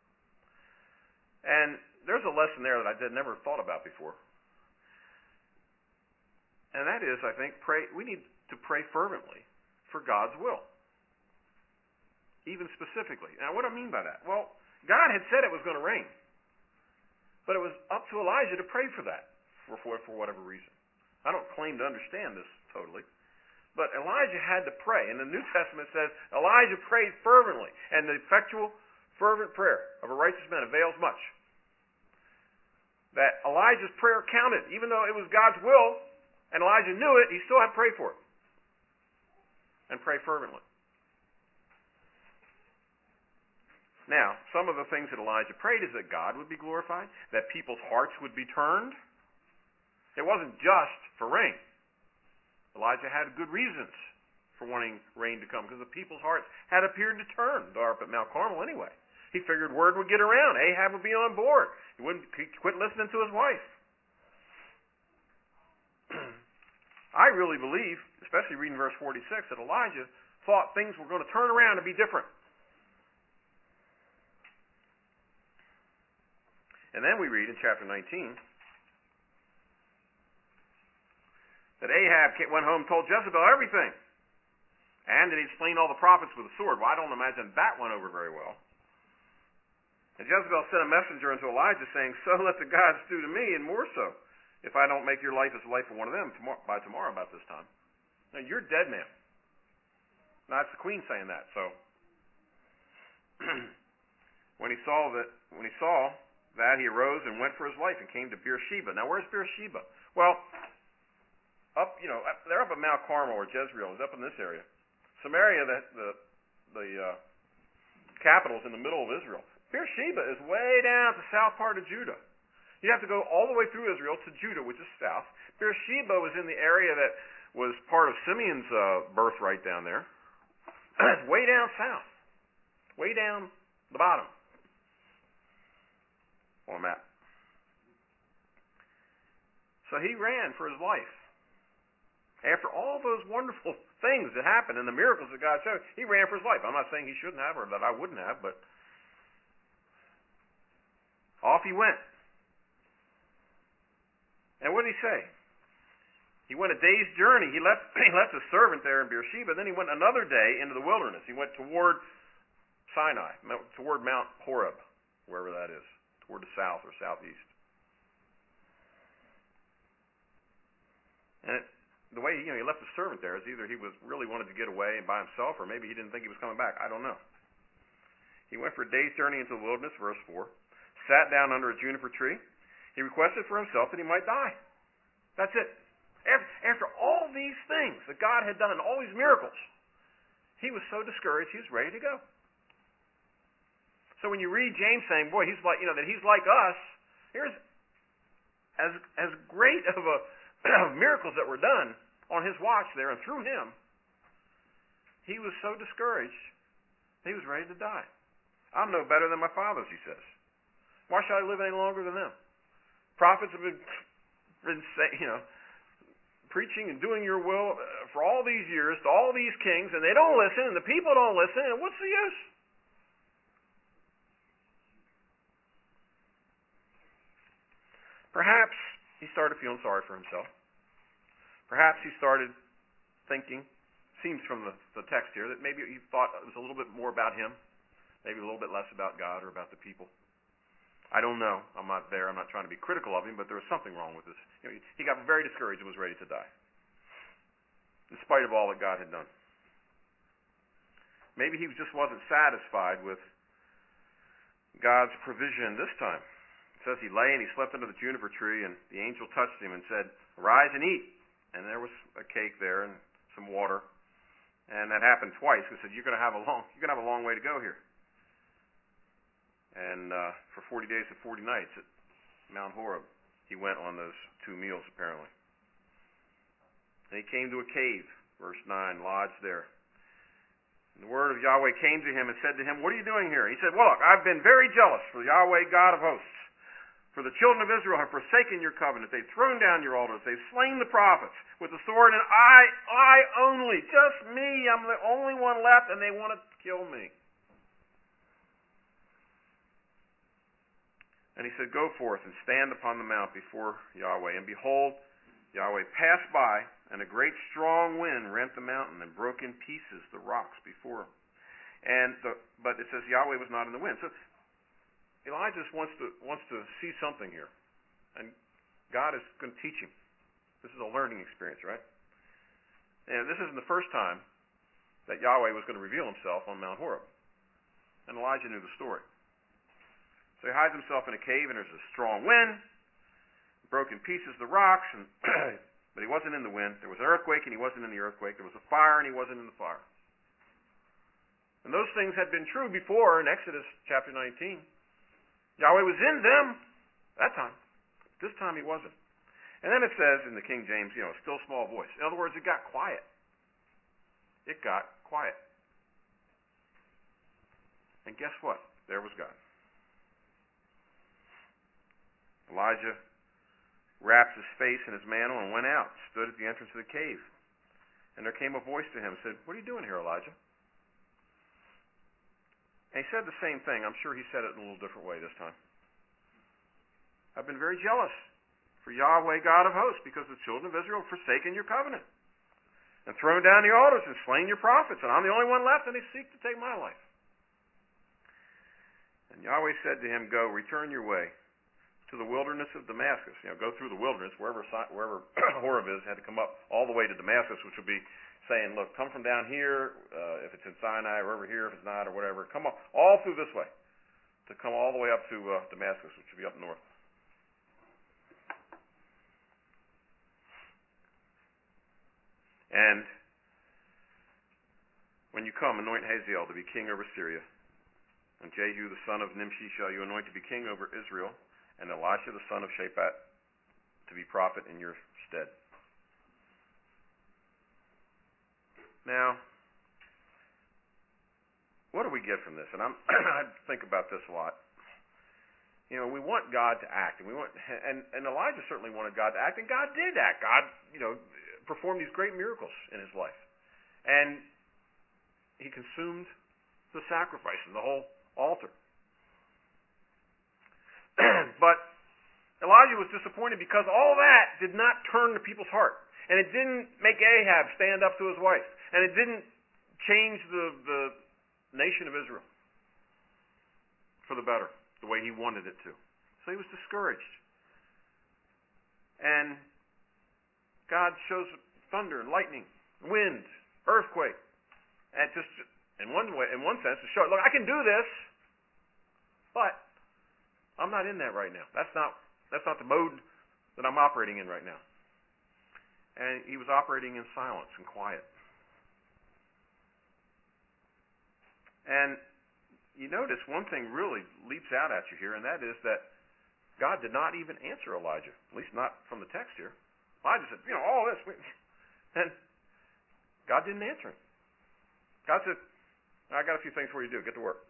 And there's a lesson there that I never thought about before. And that is, I think, we need to pray fervently for God's will. Even specifically. Now, what do I mean by that? Well, God had said it was going to rain. But it was up to Elijah to pray for that, for whatever reason. I don't claim to understand this totally. But Elijah had to pray. And the New Testament says Elijah prayed fervently. And the effectual, fervent prayer of a righteous man avails much. That Elijah's prayer counted. Even though it was God's will, and Elijah knew it, he still had to pray for it. And pray fervently. Now, some of the things that Elijah prayed is that God would be glorified, that people's hearts would be turned. It wasn't just for rain. Elijah had good reasons for wanting rain to come, because the people's hearts had appeared to turn up at Mount Carmel anyway. He figured word would get around. Ahab would be on board. He'd quit listening to his wife. I really believe, especially reading verse 46, that Elijah thought things were going to turn around and be different. And then we read in chapter 19 that Ahab went home and told Jezebel everything. And that he'd slain all the prophets with a sword. Well, I don't imagine that went over very well. And Jezebel sent a messenger unto Elijah saying, "So let the gods do to me, and more so, if I don't make your life as the life of one of them by tomorrow about this time." Now, you're dead, man. Now, that's the queen saying that. So, when he saw that, he arose and went for his life and came to Beersheba. Now, where's Beersheba? Well, they're up at Mount Carmel, or Jezreel is up in this area. Samaria, the capital, is in the middle of Israel. Beersheba is way down at the south part of Judah. You'd have to go all the way through Israel to Judah, which is south. Beersheba was in the area that was part of Simeon's birthright down there. It's way down south. Way down the bottom on a map. So he ran for his life. After all those wonderful things that happened and the miracles that God showed, he ran for his life. I'm not saying he shouldn't have or that I wouldn't have, but off he went. And what did he say? He went a day's journey. He left his servant there in Beersheba. Then he went another day into the wilderness. He went toward Sinai, toward Mount Horeb, wherever that is, toward the south or southeast. And the way he left his servant there is either he really wanted to get away and by himself, or maybe he didn't think he was coming back. I don't know. He went for a day's journey into the wilderness, verse 4, sat down under a juniper tree. He requested for himself that he might die. That's it. After all these things that God had done, all these miracles, he was so discouraged, he was ready to go. So when you read James saying, boy, he's like, that he's like us, here's as great of miracles that were done on his watch there and through him, he was so discouraged, he was ready to die. I'm no better than my fathers, he says. Why should I live any longer than them? Prophets have been preaching and doing your will for all these years to all these kings, and they don't listen, and the people don't listen, and what's the use? Perhaps he started feeling sorry for himself. Perhaps he started thinking, seems from the text here, that maybe he thought it was a little bit more about him, maybe a little bit less about God or about the people. I don't know. I'm not there. I'm not trying to be critical of him, but there was something wrong with this. He got very discouraged and was ready to die, in spite of all that God had done. Maybe he just wasn't satisfied with God's provision this time. It says he lay and he slept under the juniper tree, and the angel touched him and said, "Arise and eat." And there was a cake there and some water. And that happened twice. He said, you're going to have a long way to go here. And for 40 days and 40 nights at Mount Horeb, he went on those 2 meals apparently. And he came to a cave, verse 9, lodged there. And the word of Yahweh came to him and said to him, "What are you doing here?" He said, "Well, look, I've been very jealous for Yahweh, God of hosts. For the children of Israel have forsaken your covenant. They've thrown down your altars. They've slain the prophets with the sword. And I only, just me, I'm the only one left, and they want to kill me." And he said, "Go forth and stand upon the mount before Yahweh. And behold, Yahweh passed by, and a great strong wind rent the mountain and broke in pieces the rocks before him. But it says Yahweh was not in the wind." So Elijah just wants to see something here, and God is going to teach him. This is a learning experience, right? And this isn't the first time that Yahweh was going to reveal himself on Mount Horeb, and Elijah knew the story. So he hides himself in a cave, and there's a strong wind, broke in pieces the rocks, and but he wasn't in the wind. There was an earthquake, and he wasn't in the earthquake. There was a fire, and he wasn't in the fire. And those things had been true before in Exodus chapter 19. Yahweh was in them that time. This time he wasn't. And then it says in the King James, a still small voice. In other words, it got quiet. It got quiet. And guess what? There was God. Elijah wrapped his face in his mantle and went out, stood at the entrance of the cave. And there came a voice to him and said, "What are you doing here, Elijah?" And he said the same thing. I'm sure he said it in a little different way this time. "I've been very jealous for Yahweh, God of hosts, because the children of Israel have forsaken your covenant and thrown down the altars and slain your prophets, and I'm the only one left, and they seek to take my life." And Yahweh said to him, "Go, return your way to the wilderness of Damascus." Go through the wilderness, wherever Horeb is, had to come up all the way to Damascus, which would be saying, look, come from down here, if it's in Sinai, or over here if it's not, or whatever. Come up all through this way, to come all the way up to Damascus, which would be up north. And when you come, anoint Hazael to be king over Syria, and Jehu the son of Nimshi shall you anoint to be king over Israel, and Elisha the son of Shaphat to be prophet in your stead. Now, what do we get from this? And I think about this a lot. We want God to act, and and Elijah certainly wanted God to act, and God did act. God, performed these great miracles in his life, and he consumed the sacrifice and the whole altar. But Elijah was disappointed because all that did not turn the people's heart, and it didn't make Ahab stand up to his wife, and it didn't change the nation of Israel for the better, the way he wanted it to. So he was discouraged. And God shows thunder and lightning, wind, earthquake, and just in one sense to show, look, I can do this, but I'm not in that right now. That's not the mode that I'm operating in right now. And he was operating in silence and quiet. And you notice one thing really leaps out at you here, and that is that God did not even answer Elijah, at least not from the text here. Elijah said, all this. And God didn't answer him. God said, I got a few things for you to do. Get to work.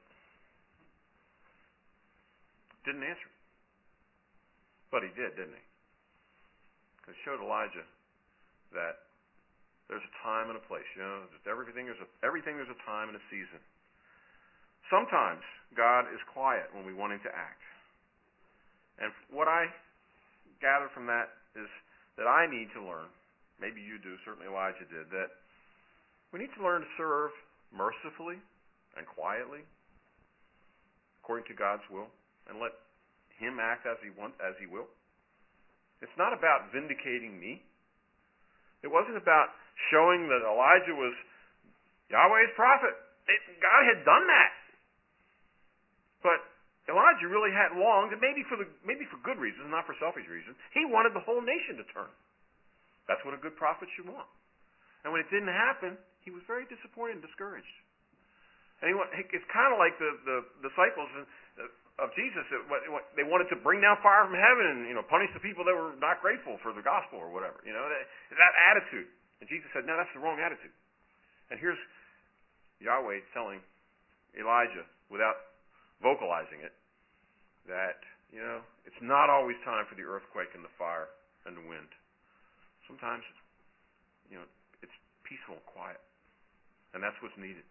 Didn't answer him. But he did, didn't he? Because it showed Elijah that there's a time and a place. Just everything there's a time and a season. Sometimes God is quiet when we want him to act. And what I gather from that is that I need to learn, maybe you do, certainly Elijah did, that we need to learn to serve mercifully and quietly according to God's will and let Him act as He will. It's not about vindicating me. It wasn't about showing that Elijah was Yahweh's prophet. God had done that. But Elijah really had longed, and maybe for good reasons, not for selfish reasons. He wanted the whole nation to turn. That's what a good prophet should want. And when it didn't happen, he was very disappointed and discouraged. And it's kind of like the disciples of Jesus. They wanted to bring down fire from heaven and punish the people that were not grateful for the gospel or whatever. That attitude. And Jesus said, no, that's the wrong attitude. And here's Yahweh telling Elijah, without vocalizing it, that it's not always time for the earthquake and the fire and the wind. Sometimes it's peaceful and quiet, and that's what's needed.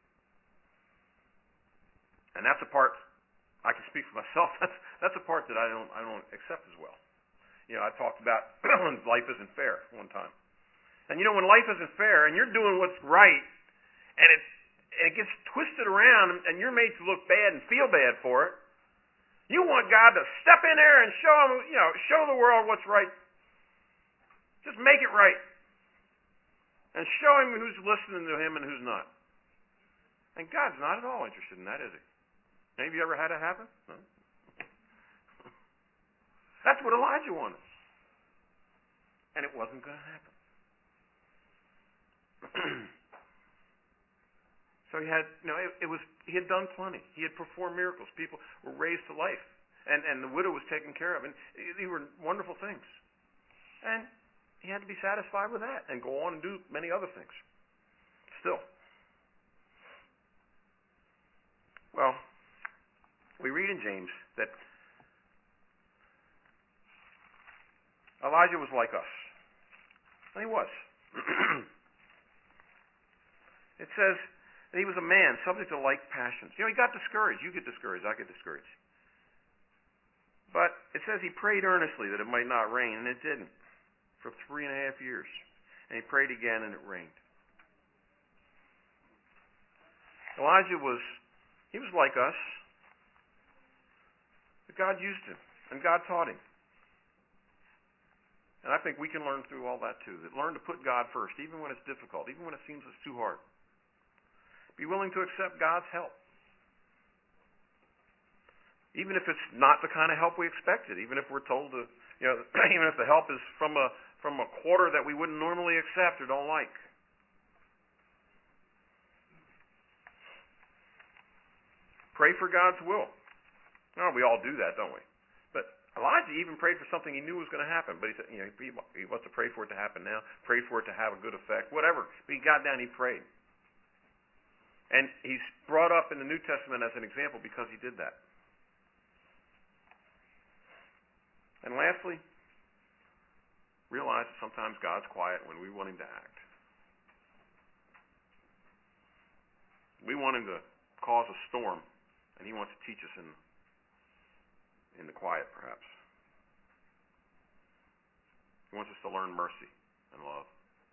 And that's a part I can speak for myself. That's a part that I don't accept as well. I talked about when life isn't fair one time, and when life isn't fair and you're doing what's right, and it gets twisted around, and you're made to look bad and feel bad for it. You want God to step in there and show the world what's right. Just make it right. And show Him who's listening to Him and who's not. And God's not at all interested in that, is He? Any of you ever had that happen? No? That's what Elijah wanted. And it wasn't going to happen. So he had, he had done plenty. He had performed miracles. People were raised to life. And the widow was taken care of. And these were wonderful things. And he had to be satisfied with that and go on and do many other things. Still. Well, we read in James that Elijah was like us. And he was. It says that he was a man subject to like passions. He got discouraged. You get discouraged. I get discouraged. But it says he prayed earnestly that it might not rain, and it didn't for 3.5 years. And he prayed again, and it rained. Elijah was like us. But God used him, and God taught him. And I think we can learn through all that too. That learn to put God first, even when it's difficult, even when it seems it's too hard. Be willing to accept God's help. Even if it's not the kind of help we expected, even if we're told to, even if the help is from a quarter that we wouldn't normally accept or don't like. Pray for God's will. Well, we all do that, don't we? But Elijah even prayed for something he knew was going to happen. But he said, he wants to pray for it to happen now, pray for it to have a good effect, whatever. But he got down, he prayed. And he's brought up in the New Testament as an example because he did that. And lastly, realize that sometimes God's quiet when we want Him to act. We want Him to cause a storm, and He wants to teach us in the quiet, perhaps. He wants us to learn mercy and love.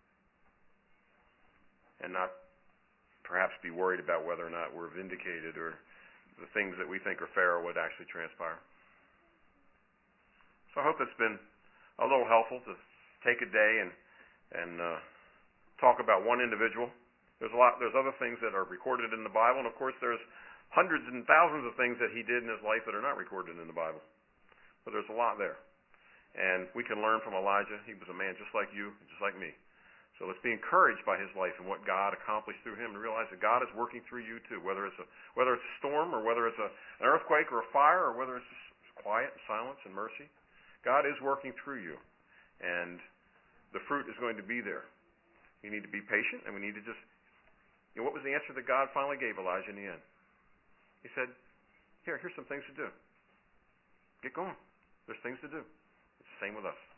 And not perhaps be worried about whether or not we're vindicated or the things that we think are fair would actually transpire. So I hope it's been a little helpful to take a day and talk about one individual. There's other things that are recorded in the Bible, and of course there's hundreds and thousands of things that he did in his life that are not recorded in the Bible. But there's a lot there. And we can learn from Elijah. He was a man just like you, just like me. So let's be encouraged by his life and what God accomplished through him, and realize that God is working through you too, whether it's a storm or whether it's an earthquake or a fire or whether it's just quiet and silence and mercy. God is working through you, and the fruit is going to be there. You need to be patient, and we need to just... what was the answer that God finally gave Elijah in the end? He said, here's some things to do. Get going. There's things to do. It's the same with us.